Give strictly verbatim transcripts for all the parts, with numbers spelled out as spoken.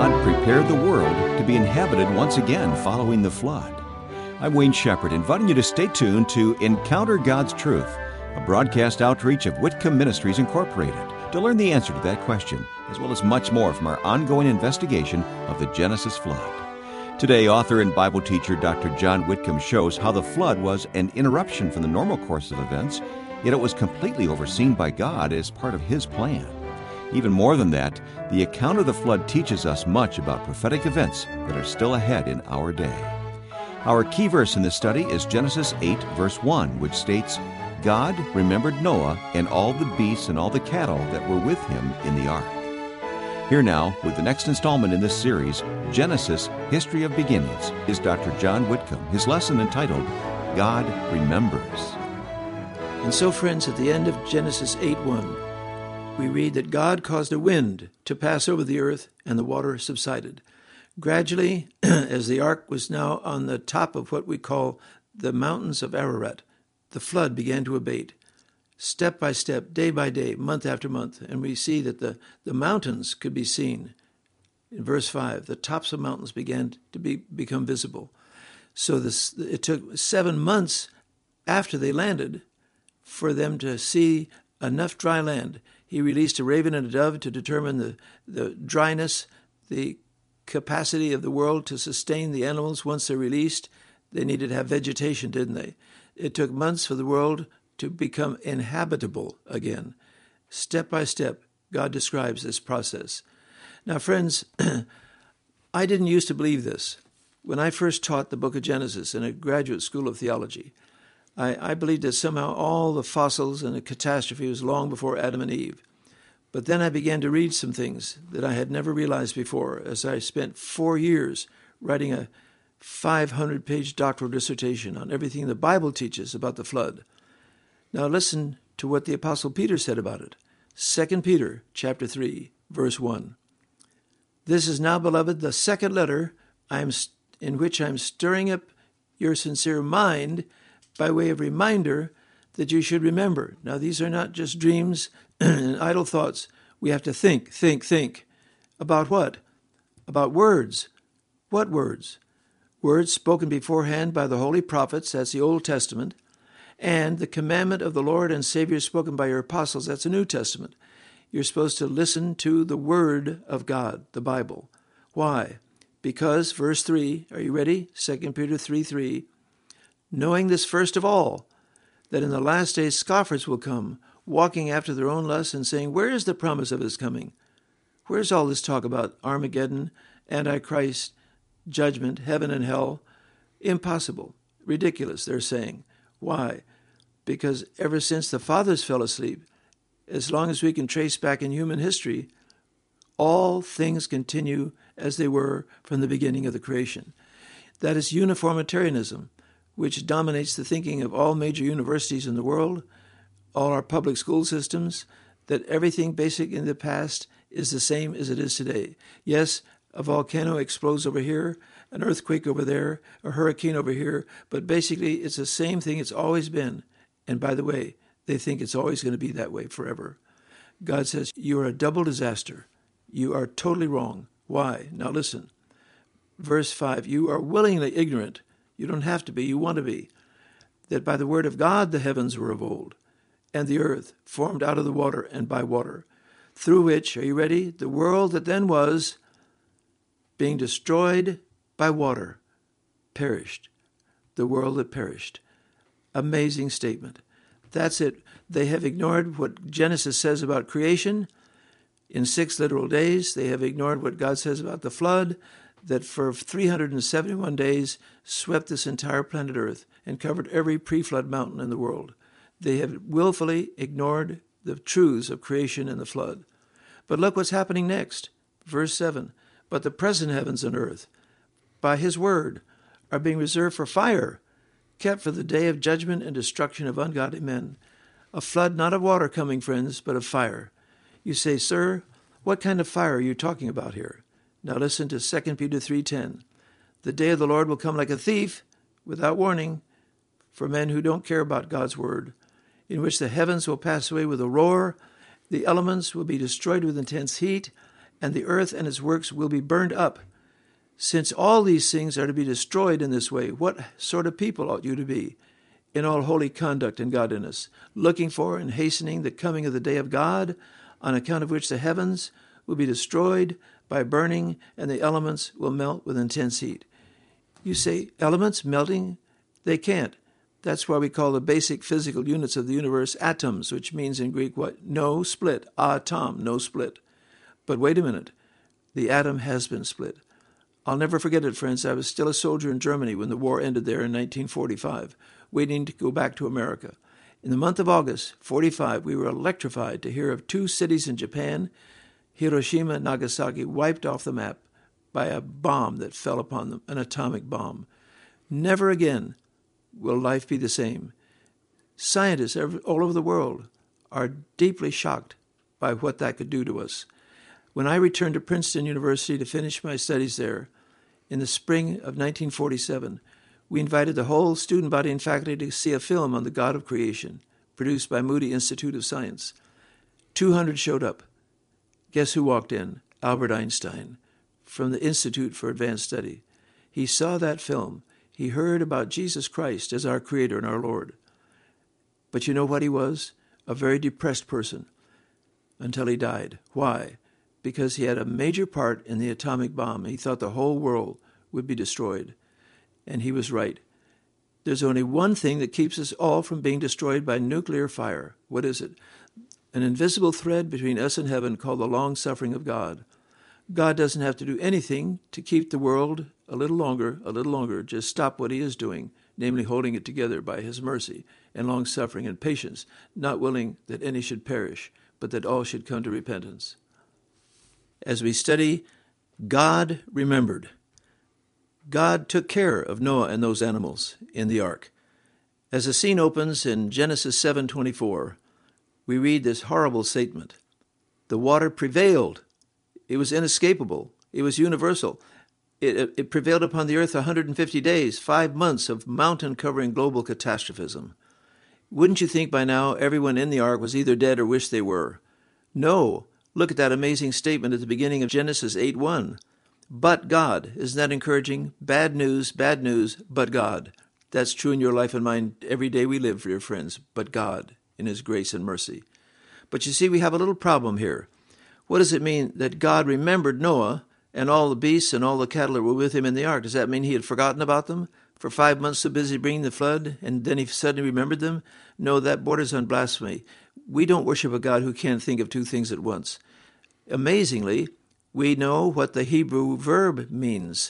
God prepared the world to be inhabited once again following the flood. I'm Wayne Shepherd, inviting you to stay tuned to Encounter God's Truth, a broadcast outreach of Whitcomb Ministries Incorporated, to learn the answer to that question, as well as much more from our ongoing investigation of the Genesis flood. Today, author and Bible teacher Doctor John Whitcomb shows how the flood was an interruption from the normal course of events, yet it was completely overseen by God as part of His plan. Even more than that, the account of the flood teaches us much about prophetic events that are still ahead in our day. Our key verse in this study is Genesis eight, verse one, which states, God remembered Noah and all the beasts and all the cattle that were with him in the ark. Here now, with the next installment in this series, Genesis, History of Beginnings, is Doctor John Whitcomb, his lesson entitled, God Remembers. And so, friends, at the end of Genesis eight one, we read that God caused a wind to pass over the earth, and the water subsided. Gradually, as the ark was now on the top of what we call the mountains of Ararat, the flood began to abate, step by step, day by day, month after month, and we see that the, the mountains could be seen. In verse five, the tops of mountains began to be become visible. So this, it took seven months after they landed for them to see enough dry land. He released a raven and a dove to determine the, the dryness, the capacity of the world to sustain the animals once they're released. They needed to have vegetation, didn't they? It took months for the world to become inhabitable again. Step by step, God describes this process. Now, friends, I didn't used to believe this. When I first taught the book of Genesis in a graduate school of theology, I, I believed that somehow all the fossils and the catastrophe was long before Adam and Eve. But then I began to read some things that I had never realized before, as I spent four years writing a five hundred page doctoral dissertation on everything the Bible teaches about the flood. Now listen to what the Apostle Peter said about it. Second Peter chapter three, verse one. This is now, beloved, the second letter I am st- in which I am stirring up your sincere mind by way of reminder that you should remember. Now, these are not just dreams and idle thoughts. We have to think, think, think. About what? About words. What words? Words spoken beforehand by the holy prophets, that's the Old Testament, and the commandment of the Lord and Savior spoken by your apostles, that's the New Testament. You're supposed to listen to the Word of God, the Bible. Why? Because, verse three, are you ready? Second Peter three three, knowing this first of all, that in the last days scoffers will come, walking after their own lusts and saying, where is the promise of his coming? Where's all this talk about Armageddon, Antichrist, judgment, heaven and hell? Impossible. Ridiculous, they're saying. Why? Because ever since the fathers fell asleep, as long as we can trace back in human history, all things continue as they were from the beginning of the creation. That is uniformitarianism, which dominates the thinking of all major universities in the world, all our public school systems, that everything basic in the past is the same as it is today. Yes, a volcano explodes over here, an earthquake over there, a hurricane over here, but basically it's the same thing it's always been. And by the way, they think it's always going to be that way forever. God says, you are a double disaster. You are totally wrong. Why? Now listen. Verse five, you are willingly ignorant. You don't have to be, you want to be. That by the word of God the heavens were of old, and the earth formed out of the water and by water, through which, are you ready? The world that then was, being destroyed by water, perished. The world that perished. Amazing statement. That's it. They have ignored what Genesis says about creation in six literal days. They have ignored what God says about the flood, that for three hundred seventy-one days swept this entire planet Earth and covered every pre-flood mountain in the world. They have willfully ignored the truths of creation and the flood. But look what's happening next. Verse seven, but the present heavens and earth, by his word, are being reserved for fire, kept for the day of judgment and destruction of ungodly men. A flood not of water coming, friends, but of fire. You say, sir, what kind of fire are you talking about here? Now listen to Second Peter three ten. The day of the Lord will come like a thief, without warning, for men who don't care about God's word, in which the heavens will pass away with a roar, the elements will be destroyed with intense heat, and the earth and its works will be burned up. Since all these things are to be destroyed in this way, what sort of people ought you to be, in all holy conduct and godliness, looking for and hastening the coming of the day of God, on account of which the heavens will be destroyed by burning, and the elements will melt with intense heat. You say, elements melting? They can't. That's why we call the basic physical units of the universe atoms, which means in Greek what? No split. Atom, no split. But wait a minute. The atom has been split. I'll never forget it, friends. I was still a soldier in Germany when the war ended there in nineteen forty-five, waiting to go back to America. In the month of August, forty-five, we were electrified to hear of two cities in Japan, Hiroshima and Nagasaki, wiped off the map by a bomb that fell upon them, an atomic bomb. Never again will life be the same. Scientists all over the world are deeply shocked by what that could do to us. When I returned to Princeton University to finish my studies there, in the spring of nineteen forty-seven, we invited the whole student body and faculty to see a film on the God of creation, produced by Moody Institute of Science. two hundred showed up. Guess who walked in? Albert Einstein, from the Institute for Advanced Study. He saw that film. He heard about Jesus Christ as our Creator and our Lord. But you know what he was? A very depressed person until he died. Why? Because he had a major part in the atomic bomb. He thought the whole world would be destroyed. And he was right. There's only one thing that keeps us all from being destroyed by nuclear fire. What is it? An invisible thread between us and heaven called the long-suffering of God. God doesn't have to do anything to keep the world a little longer, a little longer. Just stop what he is doing, namely holding it together by his mercy and long-suffering and patience, not willing that any should perish, but that all should come to repentance. As we study, God remembered. God took care of Noah and those animals in the ark. As the scene opens in Genesis seven twenty-four, we read this horrible statement. The water prevailed. It was inescapable. It was universal. It, it prevailed upon the earth one hundred fifty days, five months of mountain-covering global catastrophism. Wouldn't you think by now everyone in the ark was either dead or wished they were? No. Look at that amazing statement at the beginning of Genesis eight one. But God. Isn't that encouraging? Bad news, bad news, but God. That's true in your life and mine every day we live, dear friends. But God, in his grace and mercy. But you see, we have a little problem here. What does it mean that God remembered Noah and all the beasts and all the cattle that were with him in the ark? Does that mean he had forgotten about them? For five months so busy bringing the flood, and then he suddenly remembered them? No, that borders on blasphemy. We don't worship a God who can't think of two things at once. Amazingly, we know what the Hebrew verb means.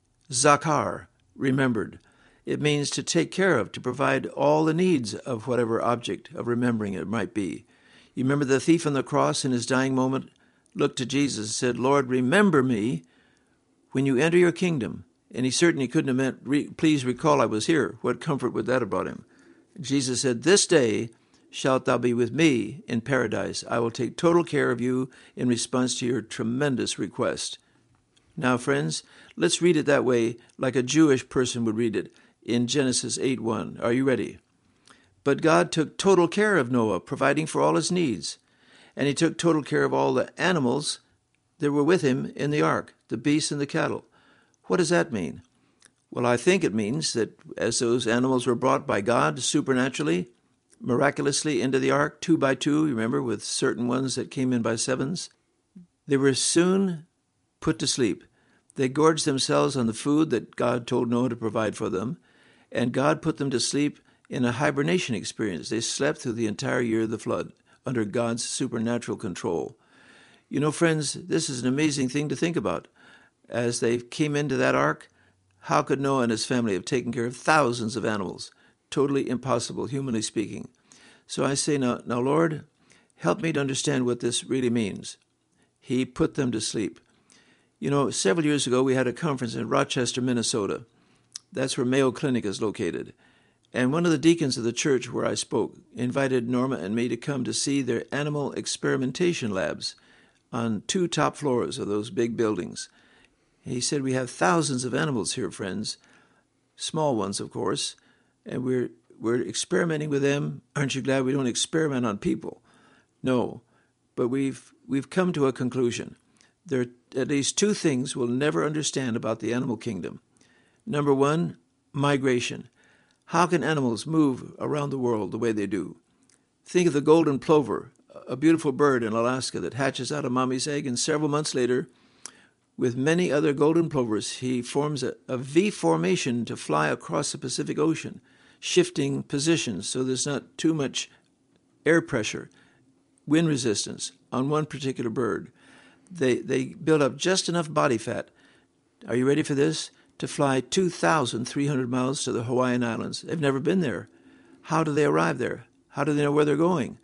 Zakar, remembered. It means to take care of, to provide all the needs of whatever object of remembering it might be. You remember the thief on the cross in his dying moment looked to Jesus and said, Lord, remember me when you enter your kingdom. And he certainly couldn't have meant, Re- please recall I was here. What comfort would that have brought him? Jesus said, this day shalt thou be with me in paradise. I will take total care of you in response to your tremendous request. Now, friends, let's read it that way like a Jewish person would read it in Genesis eight one. Are you ready? But God took total care of Noah, providing for all his needs. And he took total care of all the animals that were with him in the ark, the beasts and the cattle. What does that mean? Well, I think it means that as those animals were brought by God supernaturally, miraculously into the ark, two by two, remember, with certain ones that came in by sevens, they were soon put to sleep. They gorged themselves on the food that God told Noah to provide for them, and God put them to sleep in a hibernation experience. They slept through the entire year of the flood under God's supernatural control. You know, friends, this is an amazing thing to think about. As they came into that ark, how could Noah and his family have taken care of thousands of animals? Totally impossible, humanly speaking. So I say, now, now, Lord, help me to understand what this really means. He put them to sleep. You know, several years ago, we had a conference in Rochester, Minnesota. That's where Mayo Clinic is located. And one of the deacons of the church where I spoke invited Norma and me to come to see their animal experimentation labs on two top floors of those big buildings. He said, we have thousands of animals here, friends, small ones, of course, and we're we're experimenting with them. Aren't you glad we don't experiment on people? No, but we've we've come to a conclusion. there are at least two things we'll never understand about the animal kingdom. Number one, migration. How can animals move around the world the way they do? Think of the golden plover, a beautiful bird in Alaska that hatches out of mommy's egg, and several months later, with many other golden plovers, he forms a, a V formation to fly across the Pacific Ocean, shifting positions so there's not too much air pressure, wind resistance on one particular bird. They, they build up just enough body fat. Are you ready for this? To fly two thousand three hundred miles to the Hawaiian Islands. They've never been there. How do they arrive there? How do they know where they're going?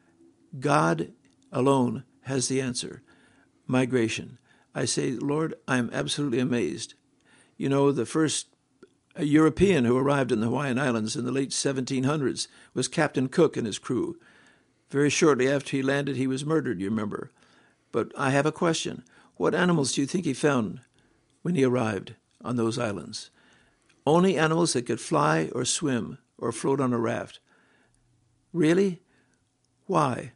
God alone has the answer. Migration. I say, Lord, I'm absolutely amazed. You know, the first European who arrived in the Hawaiian Islands in the late seventeen hundreds was Captain Cook and his crew. Very shortly after he landed, he was murdered, you remember. But I have a question. What animals do you think he found when he arrived on those islands? Only animals that could fly or swim or float on a raft. Really? Why?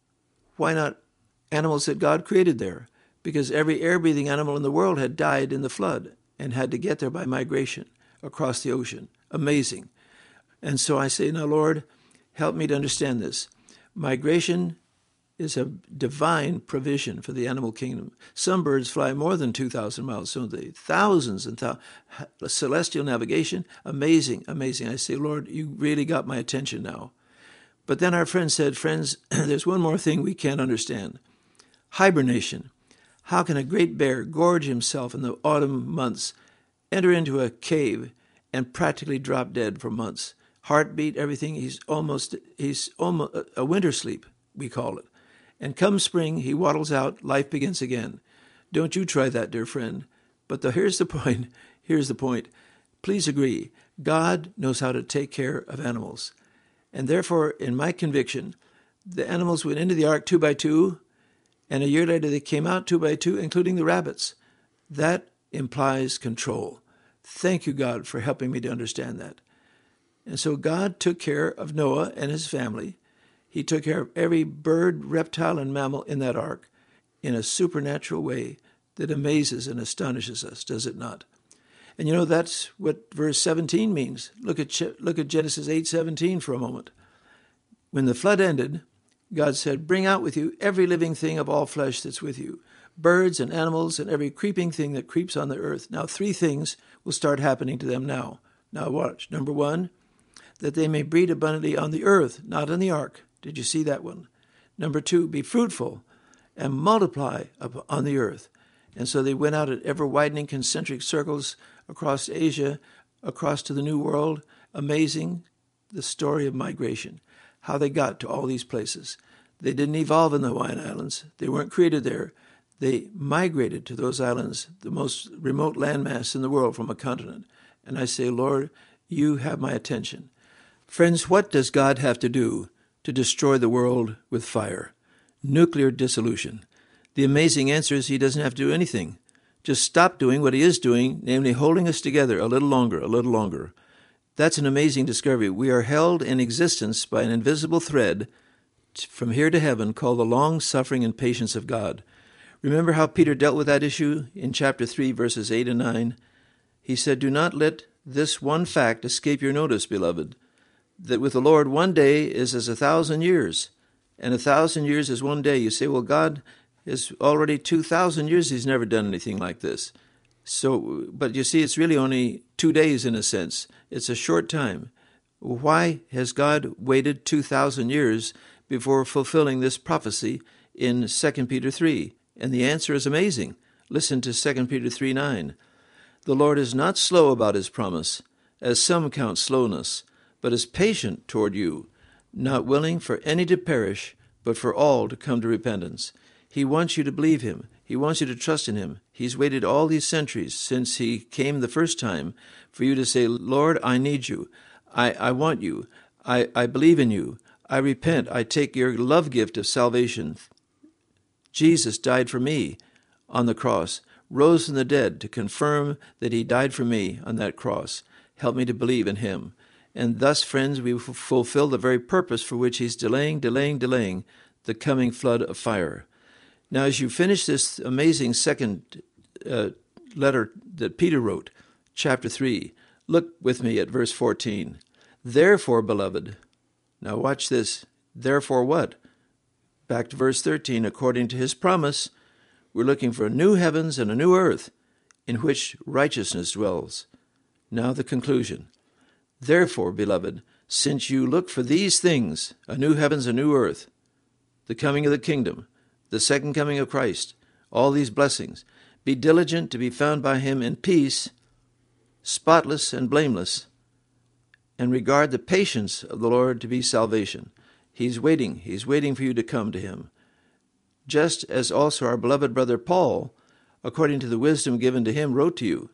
Why not animals that God created there? Because every air-breathing animal in the world had died in the flood and had to get there by migration across the ocean. Amazing. And so I say, now, Lord, help me to understand this. Migration is a divine provision for the animal kingdom. Some birds fly more than two thousand miles, don't they? Thousands and thousands. Celestial navigation, amazing, amazing. I say, Lord, you really got my attention now. But then our friend said, friends, there's one more thing we can't understand. Hibernation. How can a great bear gorge himself in the autumn months, enter into a cave, and practically drop dead for months? Heartbeat, everything, he's almost, he's almost a winter sleep, we call it. And come spring, he waddles out, life begins again. Don't you try that, dear friend. But the, here's the point, here's the point. Please agree, God knows how to take care of animals. And therefore, in my conviction, the animals went into the ark two by two, and a year later they came out two by two, including the rabbits. That implies control. Thank you, God, for helping me to understand that. And so God took care of Noah and his family. He took care of every bird, reptile, and mammal in that ark in a supernatural way that amazes and astonishes us, does it not? And you know, that's what verse seventeen means. Look at look at Genesis eight seventeen for a moment. When the flood ended, God said, bring out with you every living thing of all flesh that's with you, birds and animals and every creeping thing that creeps on the earth. Now, three things will start happening to them now. Now watch. Number one, that they may breed abundantly on the earth, not in the ark. Did you see that one? Number two, be fruitful and multiply on the earth. And so they went out at ever-widening concentric circles across Asia, across to the New World. Amazing, the story of migration, how they got to all these places. They didn't evolve in the Hawaiian Islands. They weren't created there. They migrated to those islands, the most remote landmass in the world from a continent. And I say, Lord, you have my attention. Friends, what does God have to do to destroy the world with fire? Nuclear dissolution. The amazing answer is he doesn't have to do anything. Just stop doing what he is doing, namely holding us together a little longer, a little longer. That's an amazing discovery. We are held in existence by an invisible thread from here to heaven called the long-suffering and patience of God. Remember how Peter dealt with that issue in chapter three, verses eight and nine? He said, do not let this one fact escape your notice, beloved, that with the Lord one day is as a thousand years, and a thousand years is one day. You say, well, God is already two thousand years. He's never done anything like this. So, but you see, it's really only two days in a sense. It's a short time. Why has God waited two thousand years before fulfilling this prophecy in Second Peter three? And the answer is amazing. Listen to Second Peter three nine. The Lord is not slow about his promise, as some count slowness, but is patient toward you, not willing for any to perish, but for all to come to repentance. He wants you to believe him. He wants you to trust in him. He's waited all these centuries since he came the first time for you to say, Lord, I need you. I, I want you. I, I believe in you. I repent. I take your love gift of salvation. Jesus died for me on the cross, rose from the dead to confirm that he died for me on that cross. Help me to believe in him. And thus, friends, we f- fulfill the very purpose for which he's delaying, delaying, delaying the coming flood of fire. Now, as you finish this amazing second uh, letter that Peter wrote, chapter three, look with me at verse fourteen. Therefore, beloved, now watch this. Therefore what? Back to verse thirteen. According to his promise, we're looking for new heavens and a new earth in which righteousness dwells. Now the conclusion. Therefore, beloved, since you look for these things, a new heavens, a new earth, the coming of the kingdom, the second coming of Christ, all these blessings, be diligent to be found by him in peace, spotless and blameless, and regard the patience of the Lord to be salvation. He's waiting. He's waiting for you to come to him. Just as also our beloved brother Paul, according to the wisdom given to him, wrote to you,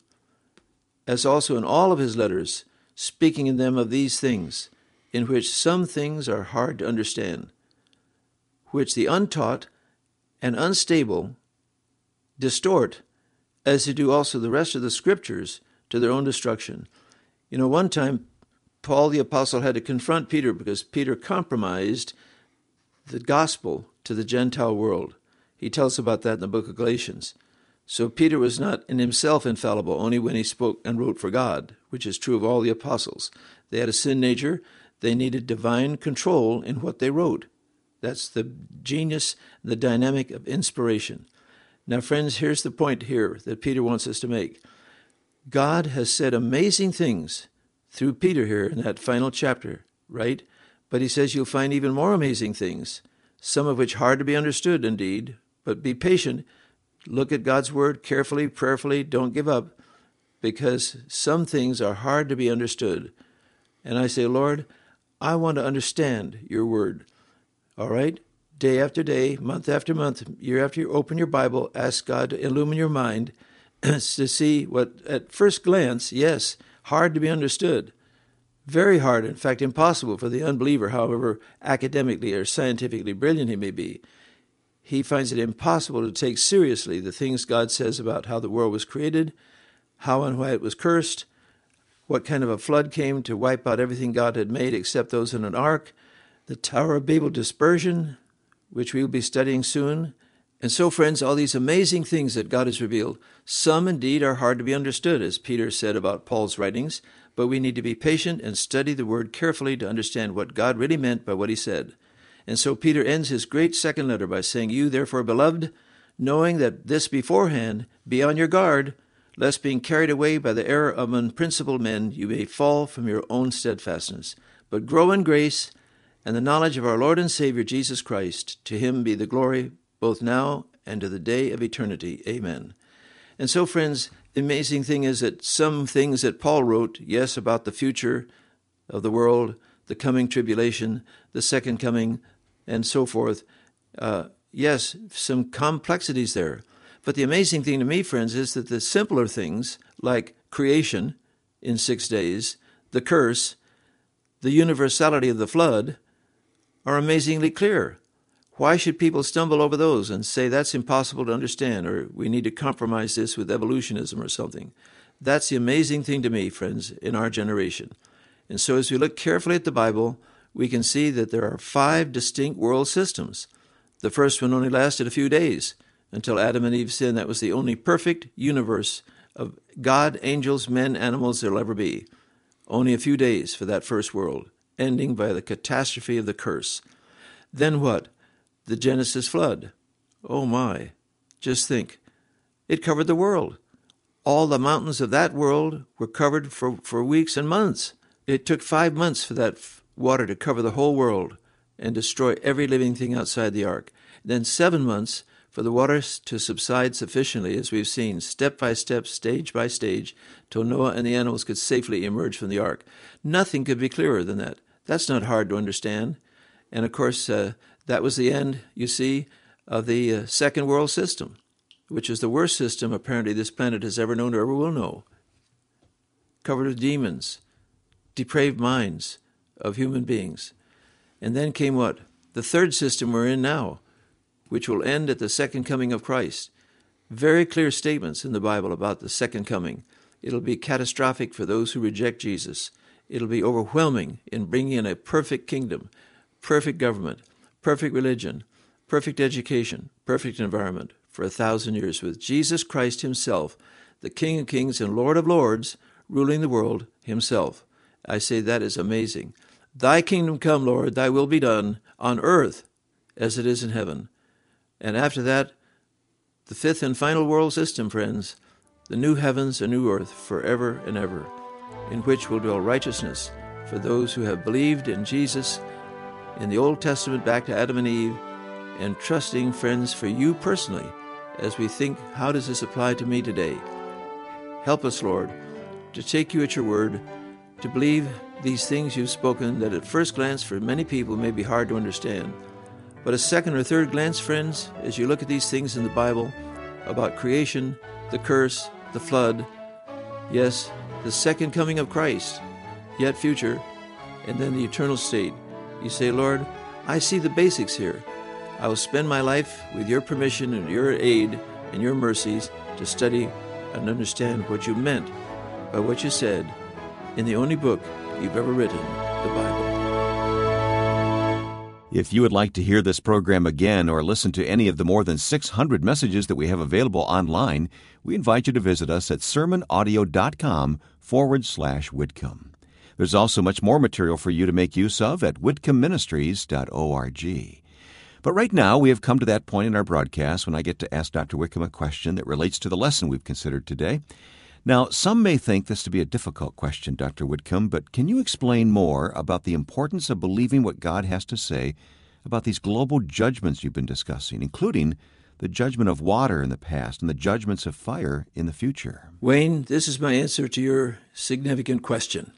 as also in all of his letters, speaking in them of these things, in which some things are hard to understand, which the untaught and unstable distort, as they do also the rest of the Scriptures, to their own destruction. You know, one time, Paul the Apostle had to confront Peter because Peter compromised the gospel to the Gentile world. He tells about that in the book of Galatians. So Peter was not in himself infallible, only when he spoke and wrote for God, which is true of all the apostles. They had a sin nature. They needed divine control in what they wrote. That's the genius, the dynamic of inspiration. Now, friends, here's the point here that Peter wants us to make. God has said amazing things through Peter here in that final chapter, right? But he says you'll find even more amazing things, some of which hard to be understood indeed, but be patient. Look at God's word carefully, prayerfully. Don't give up, because some things are hard to be understood. And I say, Lord, I want to understand your word. All right? Day after day, month after month, year after year, open your Bible, ask God to illumine your mind to see what, at first glance, yes, hard to be understood. Very hard, in fact, impossible for the unbeliever, however academically or scientifically brilliant he may be. He finds it impossible to take seriously the things God says about how the world was created, how and why it was cursed, what kind of a flood came to wipe out everything God had made except those in an ark, the Tower of Babel dispersion, which we will be studying soon. And so, friends, all these amazing things that God has revealed, some indeed are hard to be understood, as Peter said about Paul's writings, but we need to be patient and study the word carefully to understand what God really meant by what he said. And so Peter ends his great second letter by saying, You, therefore, beloved, knowing that this beforehand, be on your guard, lest being carried away by the error of unprincipled men, you may fall from your own steadfastness. But grow in grace and the knowledge of our Lord and Savior Jesus Christ. To him be the glory both now and to the day of eternity. Amen. And so, friends, the amazing thing is that some things that Paul wrote, yes, about the future of the world, the coming tribulation, the second coming, and so forth, uh, yes, some complexities there. But the amazing thing to me, friends, is that the simpler things, like creation in six days, the curse, the universality of the flood, are amazingly clear. Why should people stumble over those and say that's impossible to understand, or we need to compromise this with evolutionism or something? That's the amazing thing to me, friends, in our generation. And so as we look carefully at the Bible, we can see that there are five distinct world systems. The first one only lasted a few days. Until Adam and Eve sinned, that was the only perfect universe of God, angels, men, animals there'll ever be. Only a few days for that first world, ending by the catastrophe of the curse. Then what? The Genesis flood. Oh my, just think. It covered the world. All the mountains of that world were covered for, for weeks and months. It took five months for that water to cover the whole world and destroy every living thing outside the ark. Then seven months for the waters to subside sufficiently, as we've seen, step by step, stage by stage, till Noah and the animals could safely emerge from the ark. Nothing could be clearer than that. That's not hard to understand. And of course, uh, that was the end, you see, of the uh, second world system, which is the worst system apparently this planet has ever known or ever will know. Covered with demons, depraved minds of human beings. And then came what? The third system we're in now, which will end at the second coming of Christ. Very clear statements in the Bible about the second coming. It'll be catastrophic for those who reject Jesus. It'll be overwhelming in bringing in a perfect kingdom, perfect government, perfect religion, perfect education, perfect environment for a thousand years with Jesus Christ himself, the King of Kings and Lord of Lords, ruling the world himself. I say that is amazing. Thy kingdom come, Lord, thy will be done on earth as it is in heaven. And after that, the fifth and final world system, friends, the new heavens and new earth forever and ever, in which will dwell righteousness for those who have believed in Jesus in the Old Testament back to Adam and Eve, and trusting, friends, for you personally as we think, how does this apply to me today? Help us, Lord, to take you at your word, to believe these things you've spoken that at first glance for many people may be hard to understand. But a second or third glance, friends, as you look at these things in the Bible about creation, the curse, the flood, yes, the second coming of Christ, yet future, and then the eternal state, you say, Lord, I see the basics here. I will spend my life with your permission and your aid and your mercies to study and understand what you meant by what you said in the only book you've ever written, the Bible. If you would like to hear this program again or listen to any of the more than six hundred messages that we have available online, we invite you to visit us at sermonaudio.com forward slash Whitcomb. There's also much more material for you to make use of at whitcomb ministries dot org. But right now, we have come to that point in our broadcast when I get to ask Doctor Whitcomb a question that relates to the lesson we've considered today. Now, some may think this to be a difficult question, Doctor Whitcomb, but can you explain more about the importance of believing what God has to say about these global judgments you've been discussing, including the judgment of water in the past and the judgments of fire in the future? Wayne, this is my answer to your significant question.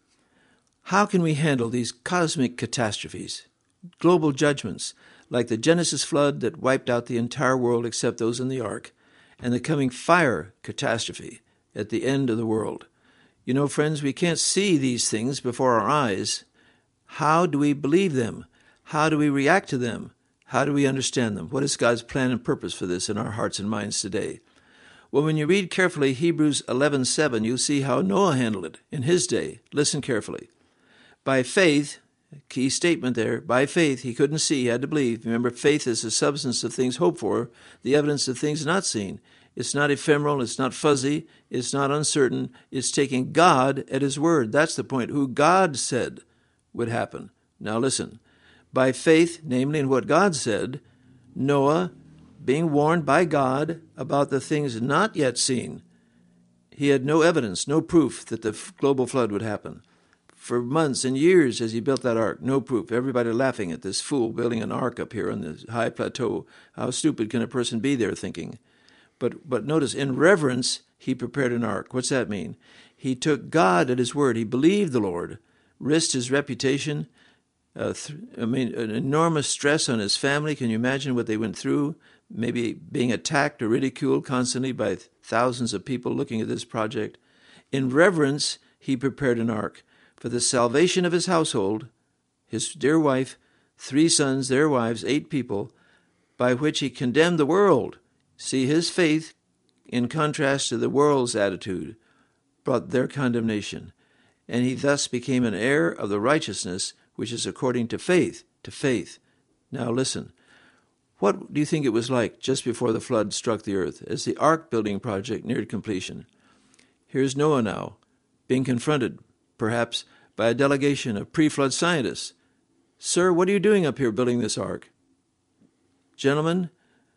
How can we handle these cosmic catastrophes, global judgments, like the Genesis flood that wiped out the entire world except those in the ark, and the coming fire catastrophe at the end of the world? You know, friends, we can't see these things before our eyes. How do we believe them? How do we react to them? How do we understand them? What is God's plan and purpose for this in our hearts and minds today? Well, when you read carefully Hebrews eleven seven, you'll see how Noah handled it in his day. Listen carefully. By faith, key statement there, by faith, he couldn't see, he had to believe. Remember, faith is the substance of things hoped for, the evidence of things not seen. It's not ephemeral, it's not fuzzy, it's not uncertain. It's taking God at his word. That's the point, who God said would happen. Now listen, by faith, namely in what God said, Noah, being warned by God about the things not yet seen, he had no evidence, no proof that the global flood would happen. For months and years as he built that ark, no proof. Everybody laughing at this fool building an ark up here on this high plateau. How stupid can a person be there thinking? But but notice, in reverence, he prepared an ark. What's that mean? He took God at his word. He believed the Lord, risked his reputation. Uh, th- I mean, an enormous stress on his family. Can you imagine what they went through? Maybe being attacked or ridiculed constantly by thousands of people looking at this project. In reverence, he prepared an ark for the salvation of his household, his dear wife, three sons, their wives, eight people, by which he condemned the world. See, his faith, in contrast to the world's attitude, brought their condemnation, and he thus became an heir of the righteousness which is according to faith, to faith. Now listen, what do you think it was like just before the flood struck the earth, as the ark building project neared completion? Here's Noah now, being confronted, perhaps, by a delegation of pre-flood scientists. Sir, what are you doing up here building this ark? Gentlemen,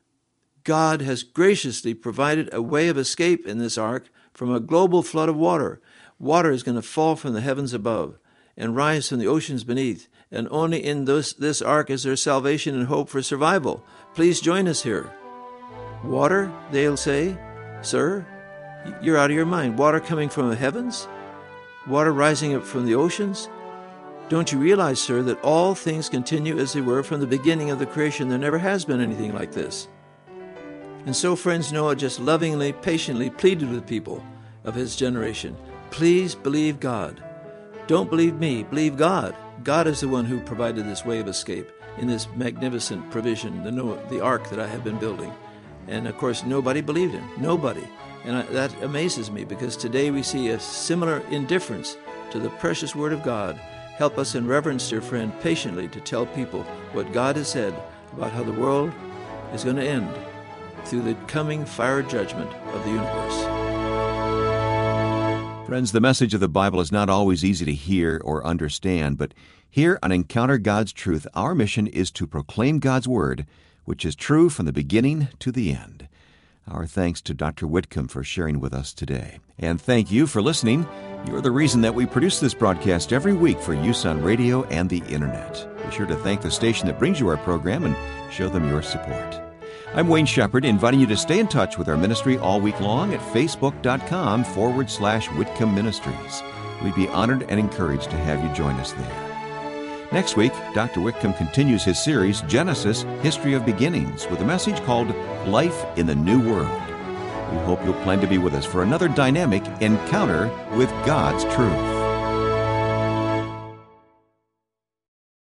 God has graciously provided a way of escape in this ark from a global flood of water. Water is going to fall from the heavens above and rise from the oceans beneath, and only in this, this ark is there salvation and hope for survival. Please join us here. Water, they'll say? Sir, you're out of your mind. Water coming from the heavens? Water rising up from the oceans? Don't you realize, sir, that all things continue as they were from the beginning of the creation? There never has been anything like this. And so, friends, Noah just lovingly, patiently pleaded with people of his generation, please believe God. Don't believe me, believe God. God is the one who provided this way of escape in this magnificent provision, the Noah, the ark that I have been building. And of course, nobody believed him, nobody. And I, that amazes me, because today we see a similar indifference to the precious Word of God. Help us in reverence, dear friend, patiently to tell people what God has said about how the world is going to end through the coming fire judgment of the universe. Friends, the message of the Bible is not always easy to hear or understand, but here on Encounter God's Truth, our mission is to proclaim God's Word, which is true from the beginning to the end. Our thanks to Doctor Whitcomb for sharing with us today. And thank you for listening. You're the reason that we produce this broadcast every week for use on radio and the Internet. Be sure to thank the station that brings you our program and show them your support. I'm Wayne Shepherd, inviting you to stay in touch with our ministry all week long at facebook.com forward slash Whitcomb Ministries. We'd be honored and encouraged to have you join us there. Next week, Doctor Whitcomb continues his series, Genesis, History of Beginnings, with a message called Life in the New World. We hope you'll plan to be with us for another dynamic encounter with God's truth.